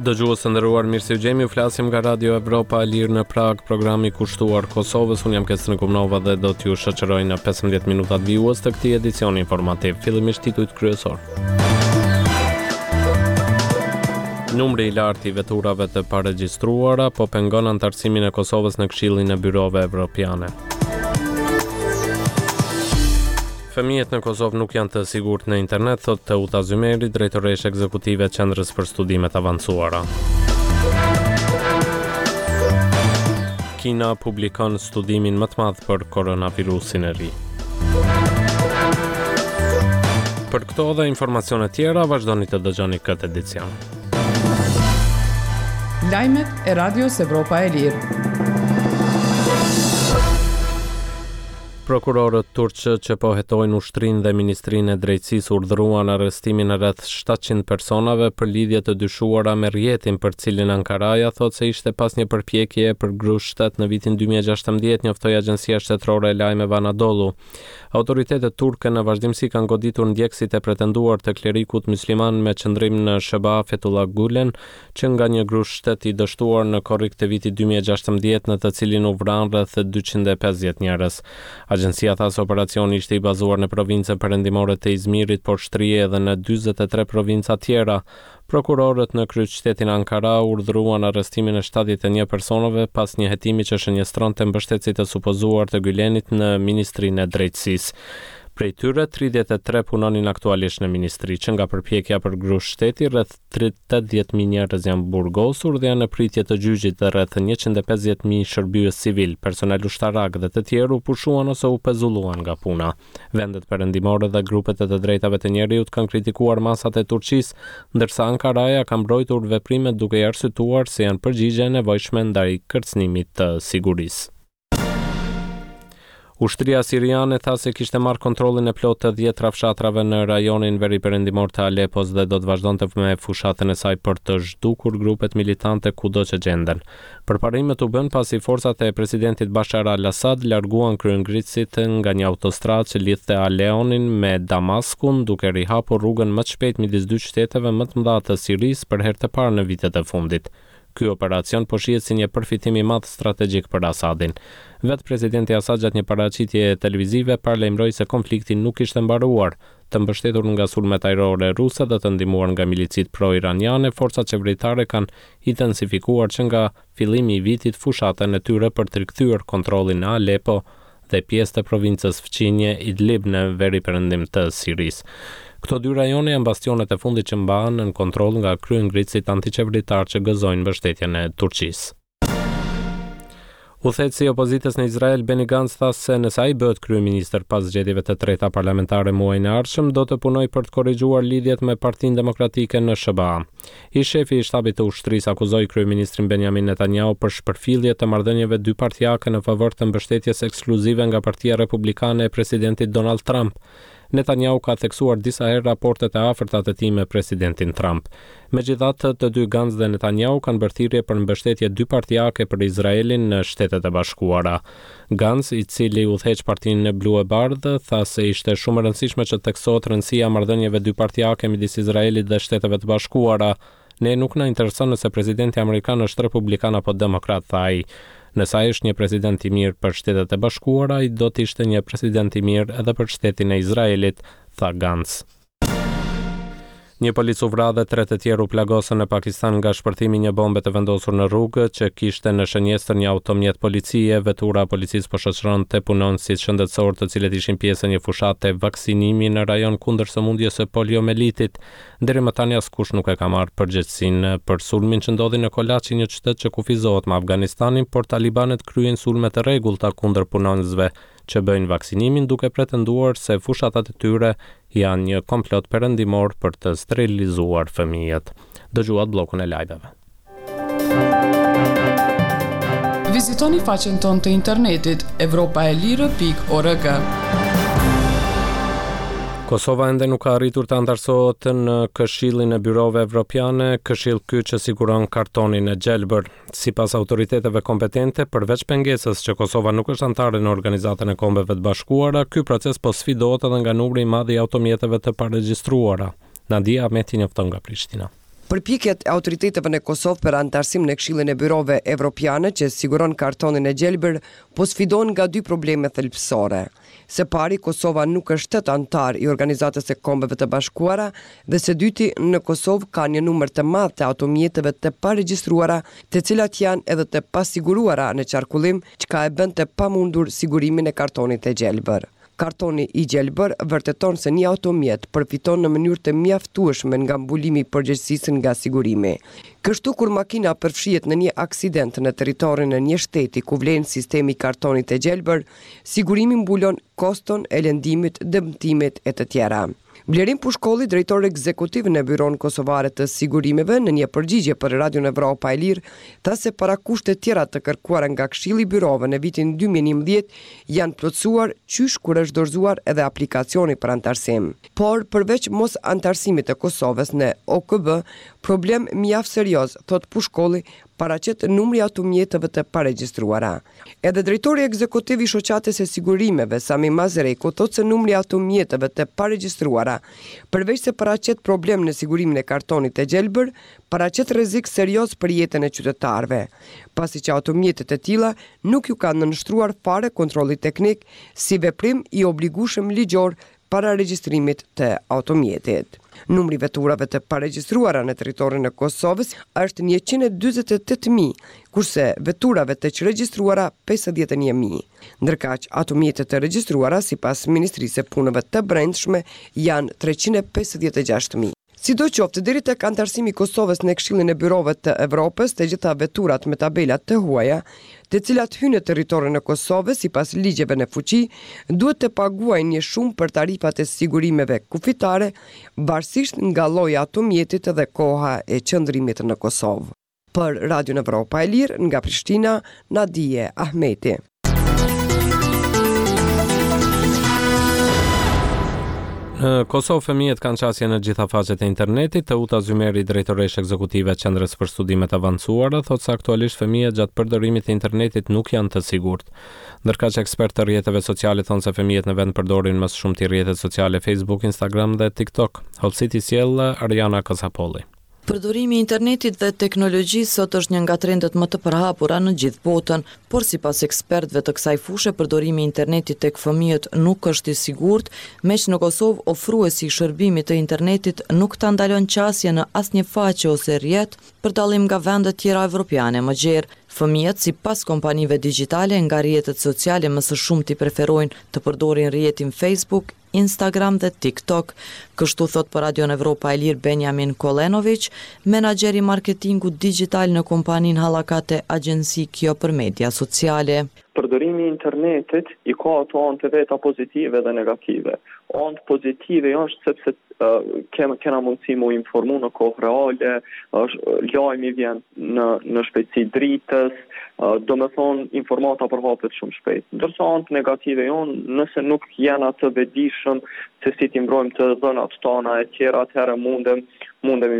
Dëgjues të nderuar, mirë se u gjemi, flasim nga Radio Evropa e Lirë në Prag, programi kushtuar Kosovës. Unë jam Kesën Kumnova dhe do t'ju shoqëroj në 15 minutat vijues të këtij edicioni informativ. Fillimisht titujt kryesor. Numri i lartë i veturave të paregjistruara po pengon antarësimin e Kosovës në Këshillin e Byrove Evropiane. Fëmijët në Kosovë nuk janë të sigurt në internet, thot Teuta Zymeri, drejtoresha ekzekutive e Qendrës për Studimet Avancuara. Kina publikon studimin më të madh për koronavirusin e ri. Për këto dhe informacione tjera, vazhdoni të dëgjoni këtë edicion. Lajmet e Radios Evropa e Lirë. Prokurorët turqë që po hetojnë ushtrinë dhe Ministrinë e Drejtësisë urdhëruan arrestimin e rreth 700 personave për lidhje të dyshuara me rrjetin për cilin Ankaraja thot se ishte pas një përpjekje për grushtet në vitin 2016, njoftoi Agjencia Shtetërore e Lajmeve Anadolu. Autoritetet turke në vazhdimsi kanë goditur ndjekësit e pretenduar të klerikut musliman me qëndrim në Sheba Fethullah Gulen, që nga një grushtet i dështuar në korrik të vitit 2016 në të cilin u vran rreth 250 njerëz. Agjencia tha se operacioni ishte i bazuar në provincën perëndimore të Izmirit, por shtrihej edhe në 43 provinca tjera. Prokurorët në kryeqytetin Ankara urdhëruan arrestimin e 71 personave pas një hetimi që shënjestronte mbështetësit e supozuar të Gülenit në Ministrinë e Drejtësisë. Prej tyre, 33 punonin aktualisht në ministri, që nga përpjekja për grushteti, rreth 80.000 njerëz janë burgosur dhe janë në pritje të gjyqit dhe rreth 150.000 shërbyes civil, personel ushtarak dhe të tjerë u pushuan ose u pezulluan nga puna. Vendet perëndimore dhe grupet e të drejtave të njerëzit kanë kritikuar masat e Turqisë, ndërsa Ankaraja ka mbrojtur veprimet duke i arsyetuar se janë përgjigje e nevojshme ndaj kërcënimit të sigurisë. Ushtria siriane tha se kishte marrë kontrollin e plotë të 10 rafshatrave në rajonin veriperëndimor të Alepos dhe do të vazhdonte me fushatën e saj për të zhdukur grupet militante kudo që gjenden. Përparimet u bën pasi forcat e presidentit Bashar al-Assad larguan kryengritësit nga një autostradë që lidhte Aleonin me Damaskun, duke rihapur rrugën më të shpejt midis dy qyteteve më të mëdha të Sirisë për herë të parë në vitet e fundit. Ky operacion po shihet si një përfitim i madh strategjik për Asadin. Vetë presidenti Asad gjatë një paraqitje televizive paralajmëroi se konflikti nuk ishte mbaruar, të mbështetur nga sulmet ajrore ruse dhe të ndihmuar nga milicit pro-iraniane, forcat qeveritare kanë intensifikuar që nga fillimi i vitit fushatën e tyre për të rikthyer kontrollin në Alepo dhe pjesë të provincës fqinje Idlib në veriperëndim të Sirisë. Këto dy rajone janë bastionet e fundit që mbahen në kontroll nga kryengritësit antiqeveritar që gëzojnë mbështetjen e Turqisë. Udhëheqësi i opozitës në Izrael Benny Gantz tha se nëse ai bëhet kryeministër pas zgjedhjeve të treta parlamentare muajin e ardhshëm, do të punojë për të korrigjuar lidhjet me Partinë Demokratike në SBA. Shefi i shtabit të ushtrisë akuzoi kryeministrin Benjamin Netanyahu për shpërfillje të marrëdhënieve dypartiake në favor të mbështetjes ekskluzive nga Partia Republikane e presidentit Donald Trump. Netanyahu ka theksuar disa herë raportet e afërta të tij me presidentin Trump. Megjithatë, të dy Gantz dhe Netanyahu kanë bërë thirrje për mbështetje dypartiake për Izraelin në Shtetet e Bashkuara. Gantz, i cili udhëheq Partinë Blu e Bardhë, tha se ishte shumë e rëndësishme që të theksohet rëndësia e marrëdhënieve dypartiake midis Izraelit dhe Shteteve të Bashkuara. Ne nuk na intereson nëse presidenti amerikan është republikan apo demokrat, tha ai. Nëse ai është një president i mirë për Shtetet e Bashkuara, ai do të ishte një president i mirë edhe për Shtetin e Izraelit, tha Gantz. Një polic u vra dhe 3 të tjerë u plagosën në Pakistan nga shpërthimi një bombe të vendosur në rrugë që kishte në shënjestër një automjet policie. Vetura e policisë po shoqëronte punonësit shëndetësor të cilët ishin pjesë e një fushate vaksinimi në rajon kundër sëmundjes së poliomelitit. Deri më tani askush nuk e ka marrë përgjegjësinë për sulmin që ndodhi në Kolaçi, një qytet që kufizohet me Afganistanin, por talibanët kryejnë sulme të rregullta kundër punonësve që bëjnë vaksinimin, duke pretenduar se fushatat e tyre janë një komplot perëndimor për të sterilizuar fëmijët. Dëgjuat bllokun e lajmeve. Vizitoni faqen tonë të internetit evropaelire.org. Kosova ende nuk ka arritur të antarësohet në Këshillin e Byrove Evropiane, këshill ky që siguron kartonin e gjelbër. Sipas autoriteteve kompetente, përveç pengesës që Kosova nuk është antare në Organizatën e Kombeve të Bashkuara, ky proces po sfidohet edhe nga numri i madh i automjeteve të paregjistruara. Nadia Ahmeti njofton nga Prishtina. Përpjekjet e autoriteteve në Kosovë për antarësim në Këshillin e Byrove Evropiane që siguron kartonin e gjelbër, po sfidon nga dy probleme thelbësore. Së pari, Kosova nuk është shtet antar i Organizatës së Kombeve të Bashkuara dhe së dyti, në Kosovë ka një numër të madh të automjeteve të paregjistruara, të cilat janë edhe të pasiguruara në qarkullim, çka e bën të pamundur sigurimin e kartonit e gjelbër. Kartoni i gjelbër vërteton se një automjet përfiton në mënyrë të mjaftueshme nga mbulimi i përgjegjësisë nga sigurimi. Kështu kur makina përfshihet në një aksident në territorin e një shteti ku vlen sistemi i kartonit e gjelbër, sigurimi mbulon koston e lëndimit, dëmtimet e të tjera. Blerim Pushkolli, drejtor ekzekutiv në Byron Kosovare të Sigurimeve, në një përgjigje për Radion Evropa e Lirë, tha se para kushtet tjera të kërkuara nga Këshilli i Byrove në vitin 2011 janë plotësuar, qysh kur është dorëzuar edhe aplikacioni për antarësim. Por përveç mos antarësimit të Kosovës në OKB, problem mjaft serioz, thot Pushkolli, paraqet numri automjeteve të paregjistruara. Edhe drejtori ekzekutiv i shoqatës së sigurimeve, Sami Mazereko, thot se numri automjeteve të paregjistruara, përveç se paraqet problem në sigurimin e kartonit e gjelbër, paraqet rrezik serioz për jetën e qytetarëve, pasi që automjetet e tilla nuk ju kanë nënshtruar fare kontrolli teknik si veprim i obligueshëm ligjor para regjistrimit të automjetit. Numri veturave të paregjistruara në territorin e Kosovës është 148.000, kurse veturave të regjistruara 51.000. Ndërkaq automjetet të regjistruara sipas Ministrisë së Punëve të Brendshme janë 356.000. Sidoqoftë, deri tek antarësimi i Kosovës në Këshillin e Byrove të Evropës, të gjitha veturat me tabelat të huaja, të cilat hynë në territorin e Kosovës sipas ligjeve në fuqi, duhet të paguajnë një shumë për tarifat e sigurimeve kufitare, varësisht nga lloji i automjetit dhe koha e qëndrimit në Kosovë. Për Radion Evropa e Lirë, nga Prishtina, Nadije Ahmeti. Në Kosovë fëmijët kanë qasje në gjitha faqet e internetit. Teuta Zymeri, drejtoresh ekzekutive e Qendrës për Studimet Avancuara, thotë se aktualisht fëmijët gjatë përdorimit të internetit nuk janë të sigurt. Ndërkaq ekspertë të rrjeteve sociale thonë se fëmijët në vend përdorin më shumë të rrjetet sociale Facebook, Instagram dhe TikTok. Hollësiti sjell Ariana Kasapolli. Përdorimi i internetit dhe teknologjisë sot është një nga trendet më të përhapura në gjithë botën, por sipas ekspertëve të kësaj fushë, përdorimi i internetit tek fëmijët nuk është i sigurt, meq në Kosovë ofruesi i shërbimit të internetit nuk ta ndalon qasjen në asnjë faqe ose rrjet, për dallim nga vendet tjera evropiane më gjerë. Fëmijët, sipas kompanive digjitale, nga rrjetet sociale më së shumti preferojnë të përdorin rrjetin Facebook, Instagram dhe TikTok. Kështu thot për Radion Evropa e Lirë Benjamin Kolenovic, menaxheri marketingu digital në kompaninë Hallakate Agjenci Kjo për media sociale. Përdorimi i internetit i ka ato anë të veta pozitive dhe negative. Anë pozitive është sepse kena mundësi mu informu në kohë reale, lajmi vjen në shpejtësi dritës, do me thonë informata përhapet shumë shpejt. Ndërsa anë negative jonë, nëse nuk janë atë vetëdijshëm se si t'i mbrojmë të dhënat tona e tjera, atëherë mundet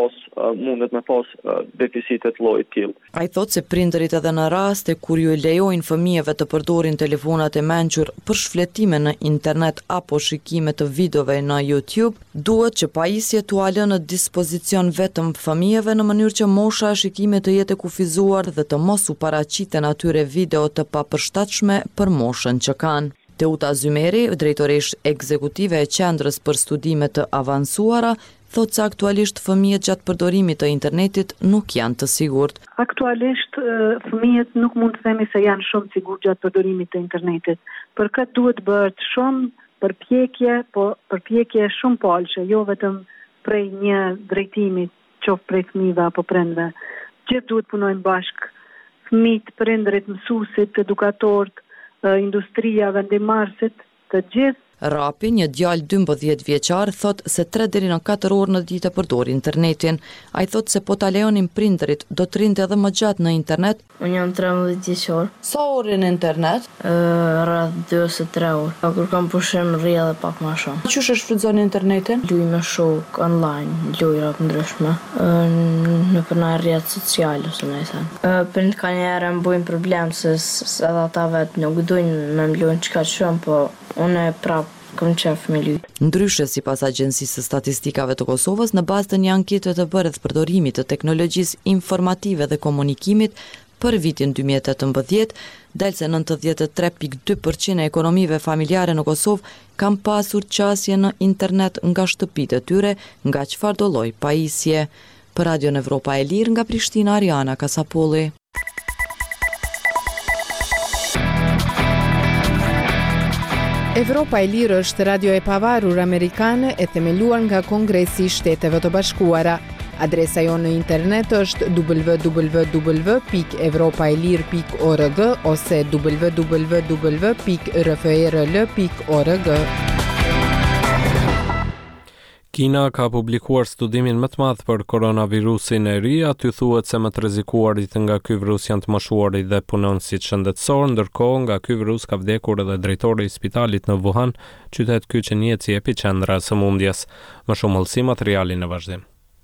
me pas deficitet llojit tillë. Ai thotë se prindërit edhe në raste kur ju lejojnë fëmijëve të përdorin telefonat e mençur për shfletime në internet apo shikime të videove në YouTube, duhet që pajisje t'u lënë në dispozicion vetëm fëmijëve në mënyrë që mosha e shikimit të jetë kufizuar dhe të mos u paraqiten atyre video të papërshtatshme për moshën që kanë. Teuta Zymeri, drejtoresh ekzekutive e Qendrës për Studime të Avancuara, thotë se aktualisht fëmijët gjatë përdorimit të internetit nuk janë të sigurt. Aktualisht fëmijët nuk mund të themi se janë shumë të sigurt gjatë përdorimit të internetit. Për këtë duhet bëhet shumë përpjekje, po përpjekje shumë palëshe, jo vetëm prej një drejtimi, qoftë prej fëmijëve apo prindve. Gjithë duhet punojnë bashkë, fëmijët, prindërit, mësuesit, edukatorët, industria, vendimarrësit, të gjithë. Rapi, një djalë 12 vjeçar, thot se 3 deri në 4 orë në ditë përdor internetin. Ai thot se po ta lejonin prindërit, do të rinte edhe më gjatë në internet. Unë jam 13 vjeçar. Sa orë në internet? Rreth 2 ose 3 orë. Kur kam pushim rri edhe pak më shumë. Çush e shfrytëzon internetin? Luaj me shok online, lojra të ndryshme, në për një rrjet social ose më thënë. Prind kanë njëherë më bujnë problem se edhe ata vetë nuk dojnë me më lojnë çka shumë, po unë prap kam qef me lyp. Ndryshe, sipas Agjencisë së Statistikave të Kosovës, në bazë të një ankete të bërë rreth përdorimit të teknologjisë informative dhe komunikimit për vitin 2018, del se 93.2% e ekonomive familjare në Kosovë kam pasur qasje në internet nga shtëpitë e tyre, nga çfarëdo lloj pajisje. Për Radion Evropa e Lirë nga Prishtina, Ariana Kasapolli. Evropa e Lirë është radio e pavarur amerikane e themeluar nga Kongresi i Shteteve të Bashkuara. Adresa jonë në internet është www.evropaelir.org ose www.rfrl.org. Kina ka publikuar studimin më të madh për koronavirusin e ri, aty thuhet se më të rrezikuarit nga ky virus janë të moshuarit dhe punonësit shëndetësor, ndërkohë nga ky virus ka vdekur edhe drejtori i spitalit në Wuhan, qytet ky që njihet si epiqendra e sëmundjes. Më shumë hollësi materiali në vazhdim.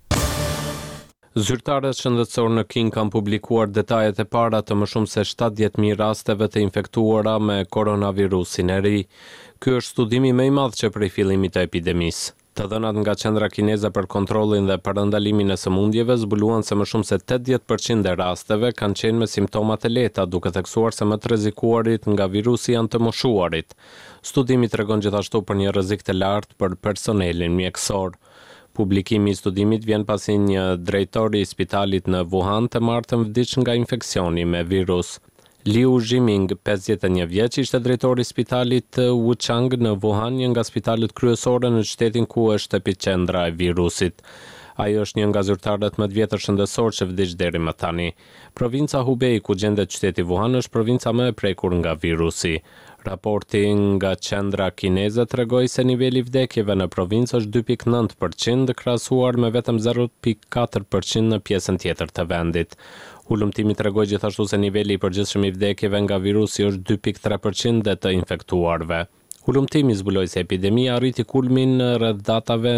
Zyrtarët shëndetësor në King kanë publikuar detajet e para të më shumë se 70.000 rasteve të infektuara me koronavirusin e ri. Ky është studimi më i madh që prej fillimit të epidemisë. Të dhënat nga Qendra Kineze për kontrollin dhe parandalimin e sëmundjeve zbuluan se më shumë se 80% e rasteve kanë qenë me simptoma të lehta, duke theksuar se më të rrezikuarit nga virusi janë të moshuarit. Studimi tregon gjithashtu për një rrezik të lartë për personelin mjekësor. Publikimi i studimit vjen pasi një drejtori i spitalit në Wuhan të martën vdiq nga infeksioni me virus. Liu Jiming, 51 vjeç, ishte drejtori i spitalit Wuchang në Wuhan, një nga spitalet kryesore në qytetin ku është epiqendra e virusit. Ai është një nga zyrtarët më të vjetër shëndetësor që vdiq deri më tani. Provinca Hubei, ku gjendet qyteti Wuhan, është provinca më e prekur nga virusi. Raporti nga Qendra Kineze tregoi se niveli i vdekjeve në provincë është 2.9%, krahasuar me vetëm 0.4% në pjesën tjetër të vendit. Ulëmtimi tregoi gjithashtu se niveli i përgjithshëm i vdekjeve nga virusi është 2.3% dhe të infektuarve. Ulëmtimi zbuloi se epidemia arriti kulmin rreth datave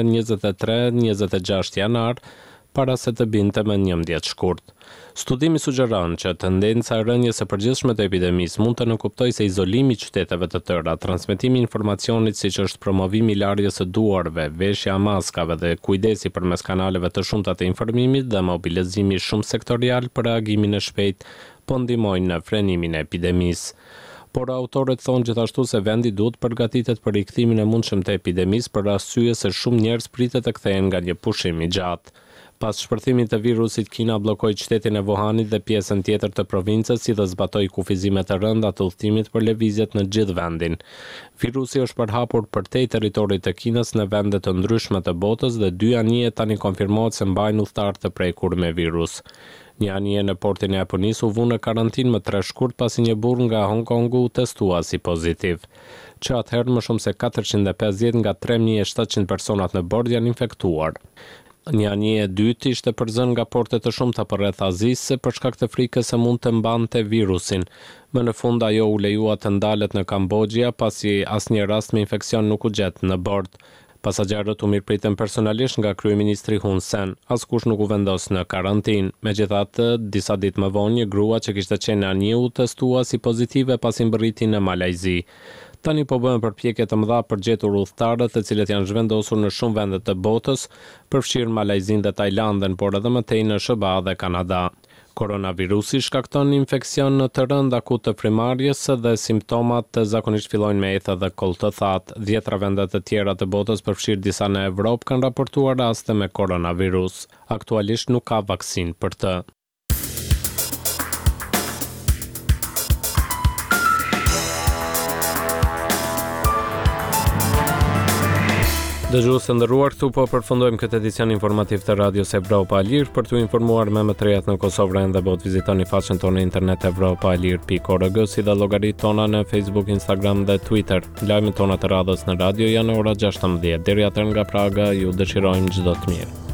23-26 janar, para se të binte me 11 shkurt. Studimi sugjeron që tendenca e rënjes së përgjithshme të epidemisë mund të nënkuptojë se izolimi i qyteteve të tëra, transmetimi i informacionit siç është promovimi i larjes së duarve, veshja e maskave dhe kujdesi përmes kanaleve të shumta të informimit dhe mobilizimi shumë sektorial për reagimin e shpejtë po ndihmojnë në frenimin e epidemisë. Por autorët thonë gjithashtu se vendi duhet përgatitet për rikthimin e mundshëm të epidemisë për arsye se shumë njerëz pritet të kthehen nga një pushim i gjatë. Pas shpërthimit të virusit, Kina bllokoi qytetin e Wuhanit dhe pjesën tjetër të provincës, si dhe zbatoi kufizime të rënda të udhëtimit për lëvizjet në gjithë vendin. Virusi është përhapur përtej territorit të Kinës në vende të ndryshme të botës dhe 2 anije tani konfirmohet se mbajnë udhëtar të prekur me virus. Një anije në portin e Japonisë u vu në karantinë më 3 shkurt pasi një burr nga Hong Kongu u testua si pozitiv. Që atëherë më shumë se 450 nga 3.700 personat në bord janë infektuar. Një anije e dytë ishte përzën nga porte të shumta përreth Azisë për shkak të frikës se mund të mbante virusin. Më në fund ajo u lejua të ndalet në Kambodja pasi asnjë rast me infeksion nuk u gjet në bord. Pasagerët u mirëpritën personalisht nga kryeministri Hun Sen, askush nuk u vendos në karantinë. Megjithatë, disa ditë më vonë një grua që kishte qenë në anije u testua si pozitive pasi mbërriti në Malajzi. Tani po bëhen përpjekje të mëdha për gjetur udhëtarët, të cilët janë zhvendosur në shumë vende të botës, përfshirë Malajzinë dhe Tajlandën, por edhe më tej në SBA dhe Kanada. Koronavirusi shkakton infeksion të rënd akut të primarjes dhe simptomat zakonisht fillojnë me ethë dhe koll të thatë. 10 vende të tjera të botës, përfshirë disa në Evropë, kanë raportuar raste me koronavirus. Aktualisht nuk ka vaksinë për të. Dëgjues të nderuar, këtu po përfundojmë këtë edicion informativ të Radios Evropa e Lirë. Për t'u informuar më të rejat në Kosovë dhe botë, vizitoni faqen tonë në internet evropaelir.org, si dhe llogaritë tona në Facebook, Instagram dhe Twitter. Lajmet tona të radhës në radio janë ora 16. Deri atëherë nga Praga ju dëshirojmë çdo të mirë.